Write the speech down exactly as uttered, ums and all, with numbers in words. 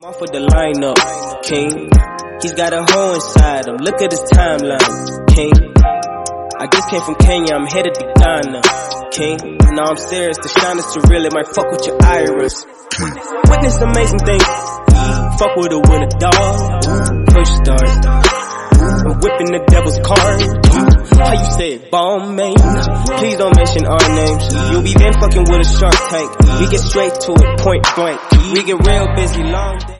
Off with the lineup, king. He's got a hole inside him. Look at his timeline, king. I just came from Kenya, I'm headed to Ghana, king. No, I'm serious, the shine is too real, it might fuck with your iris. Witness amazing things. Fuck with a winner, dog. Push stars. I'm whipping the devil's card. How you say it, bomb man? Please don't mention our names. You'll be then fucking with a shark tank. We get straight to it, point blank. We get real busy, long day.